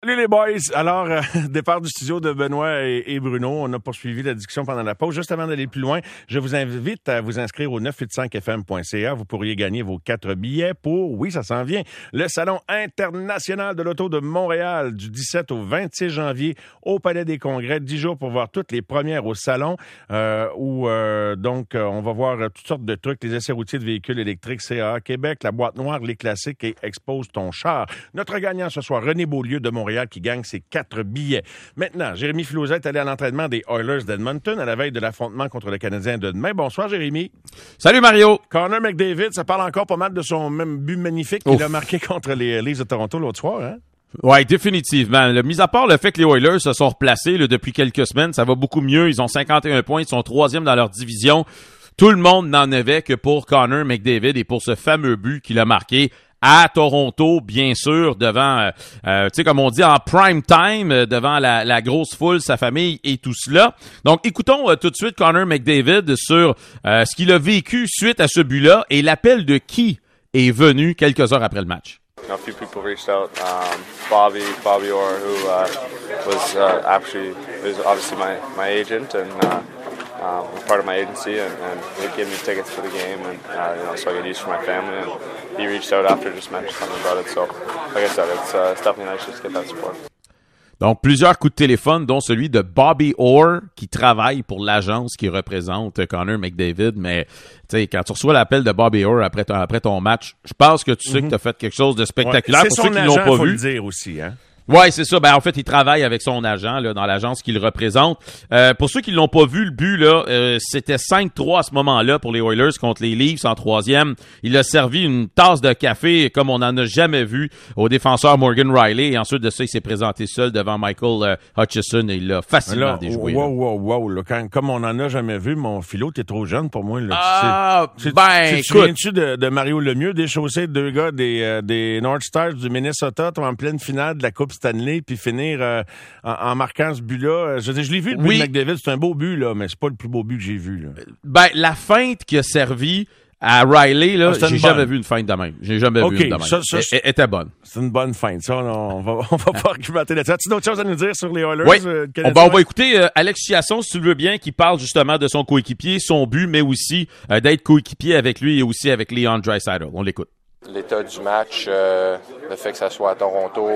Salut les boys! Alors, départ du studio de Benoît et Bruno. On a poursuivi la discussion pendant la pause. Juste avant d'aller plus loin, je vous invite à vous inscrire au 985fm.ca. Vous pourriez gagner vos 4 billets pour, oui, ça s'en vient, le Salon international de l'auto de Montréal du 17 au 26 janvier au Palais des Congrès. 10 jours pour voir toutes les premières au salon où, on va voir toutes sortes de trucs, les essais routiers de véhicules électriques, CAA Québec, la boîte noire, les classiques et Expose ton char. Notre gagnant ce soir, René Beaulieu de Montréal qui gagne ses 4 billets. Maintenant, Jérémy Filosa est allé à l'entraînement des Oilers d'Edmonton à la veille de l'affrontement contre le Canadien de demain. Bonsoir, Jérémy. Salut, Mario. Connor McDavid, ça parle encore pas mal de son même but magnifique qu'il a marqué contre les Leafs de Toronto l'autre soir, hein? Oui, définitivement. Mis à part le fait que les Oilers se sont replacés depuis quelques semaines, ça va beaucoup mieux. Ils ont 51 points, ils sont 3e dans leur division. Tout le monde n'en avait que pour Connor McDavid et pour ce fameux but qu'il a marqué à Toronto, bien sûr, devant, tu sais, comme on dit, en prime time, devant la grosse foule, sa famille et tout cela. Donc, écoutons tout de suite Connor McDavid sur ce qu'il a vécu suite à ce but-là et l'appel de qui est venu quelques heures après le match. A few people reached out. Bobby Orr, who was obviously my agent and was part of my agency, and he gave me tickets for the game, and so I could use for my family. And he reached out after, just mentioned something about it. So, like I said, it's definitely nice just to get that support. Donc, plusieurs coups de téléphone, dont celui de Bobby Orr, qui travaille pour l'agence qui représente Connor McDavid. Mais, tu sais, quand tu reçois l'appel de Bobby Orr après ton match, je pense que tu sais que tu as fait quelque chose de spectaculaire. Ouais, pour ceux qui l'ont pas faut vu. Le dire aussi, hein? Ouais, c'est ça. Ben, en fait, il travaille avec son agent, là, dans l'agence qu'il représente. Pour ceux qui l'ont pas vu, le but, là, c'était 5-3 à ce moment-là pour les Oilers contre les Leafs en 3e. Il a servi une tasse de café comme on n'en a jamais vu au défenseur Morgan Riley. Et ensuite de ça, il s'est présenté seul devant Michael Hutchison et il l'a facilement déjoué. Wow. Là, comme on n'en a jamais vu, mon philo, t'es trop jeune pour moi. Là. Tu te souviens-tu de Mario Lemieux, déchausser 2 gars des North Stars du Minnesota, en pleine finale de la Coupe Stanley, puis finir en marquant ce but-là. Je l'ai vu, le but de McDavid, c'est un beau but, là, mais c'est pas le plus beau but que j'ai vu. Là. Ben, la feinte qui a servi à Riley, là, j'ai jamais vu une feinte de même. J'ai jamais vu une de même. Elle était bonne. C'est une bonne feinte, ça. On va pas argumenter là-dessus. As-tu d'autres choses à nous dire sur les Oilers? Oui. On va écouter Alex Chiasson, si tu le veux bien, qui parle justement de son coéquipier, son but, mais aussi d'être coéquipier avec lui et aussi avec Leon Draisaitl. On l'écoute. L'état du match, le fait que ça soit à Toronto,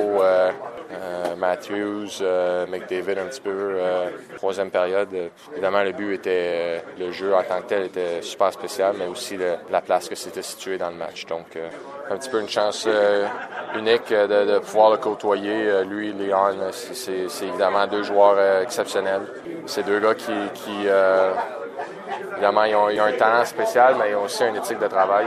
Matthews, McDavid un petit peu, troisième période. Évidemment, le but était, le jeu en tant que tel était super spécial, mais aussi la place que c'était situé dans le match. Donc, un petit peu une chance unique de pouvoir le côtoyer. Lui et Leon, c'est évidemment 2 joueurs exceptionnels. C'est 2 gars qui évidemment, ils ont un talent spécial, mais ils ont aussi une éthique de travail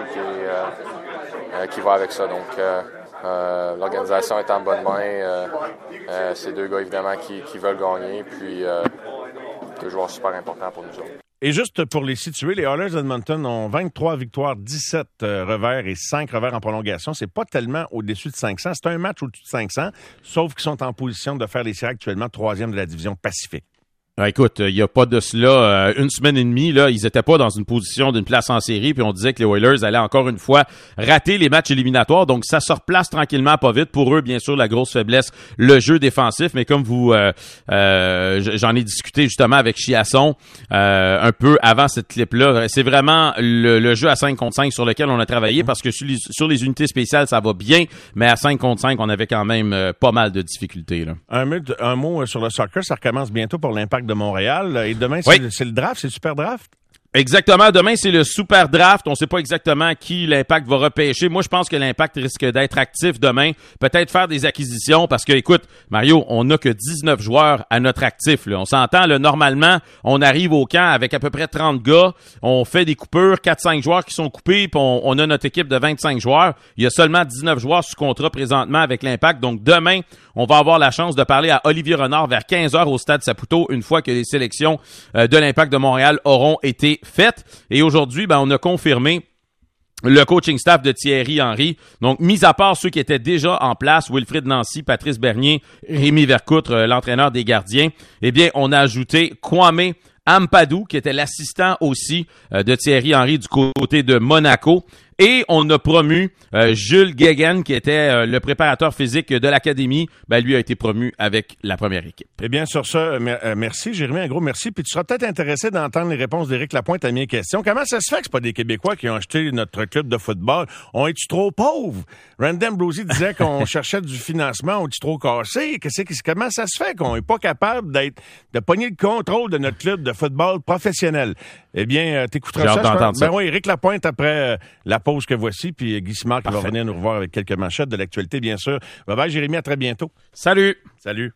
qui va avec ça. Donc, l'organisation est en bonne main. C'est 2 gars, évidemment, qui veulent gagner. Puis, 2 joueurs super importants pour nous autres. Et juste pour les situer, les Oilers d'Edmonton ont 23 victoires, 17 revers et 5 revers en prolongation. C'est pas tellement au-dessus de 500. C'est un match au-dessus de 500, sauf qu'ils sont en position de faire les séries actuellement 3e de la division Pacifique. Écoute, il y a pas de cela une semaine et demie, là, ils étaient pas dans une position d'une place en série, puis on disait que les Oilers allaient encore une fois rater les matchs éliminatoires, donc ça se replace tranquillement, pas vite. Pour eux, bien sûr, la grosse faiblesse, le jeu défensif, mais comme j'en ai discuté justement avec Chiasson un peu avant cette clip-là, c'est vraiment le jeu à 5 contre 5 sur lequel on a travaillé, parce que sur les unités spéciales, ça va bien, mais à 5 contre 5, on avait quand même pas mal de difficultés, là. Un mot sur le soccer, ça recommence bientôt pour l'Impact de Montréal. Et demain, c'est le draft, c'est le super draft? Exactement. Demain, c'est le super draft. On ne sait pas exactement qui l'Impact va repêcher. Moi, je pense que l'Impact risque d'être actif demain. Peut-être faire des acquisitions parce que, écoute, Mario, on n'a que 19 joueurs à notre actif, là. On s'entend, là, normalement, on arrive au camp avec à peu près 30 gars. On fait des coupures, 4-5 joueurs qui sont coupés, puis on a notre équipe de 25 joueurs. Il y a seulement 19 joueurs sous contrat présentement avec l'Impact. Donc, demain, on va avoir la chance de parler à Olivier Renard vers 15h au Stade Saputo, une fois que les sélections de l'Impact de Montréal auront été faites. Et aujourd'hui, on a confirmé le coaching staff de Thierry Henry. Donc, mis à part ceux qui étaient déjà en place, Wilfrid Nancy, Patrice Bernier, Rémi Vercoutre, l'entraîneur des gardiens, eh bien, on a ajouté Kwame Ampadu, qui était l'assistant aussi de Thierry Henry du côté de Monaco. Et on a promu Jules Guéguen, qui était le préparateur physique de l'Académie. Ben, lui a été promu avec la première équipe. Eh bien, sur ça, merci, Jérémy, un gros merci. Puis tu seras peut-être intéressé d'entendre les réponses d'Éric Lapointe à mes questions. Comment ça se fait que c'est pas des Québécois qui ont acheté notre club de football? On est-tu trop pauvres? Randy Ambrosie disait qu'on cherchait du financement, on est-tu trop cassé? Comment ça se fait qu'on est pas capable de pogner le contrôle de notre club de football professionnel? Eh bien, t'écouteras ça. D'entendre ça. Ben oui, Éric Lapointe après la pause que voici, puis Guy Simard qui va venir nous revoir avec quelques manchettes de l'actualité, bien sûr. Bye bye, Jérémy, à très bientôt. Salut! Salut.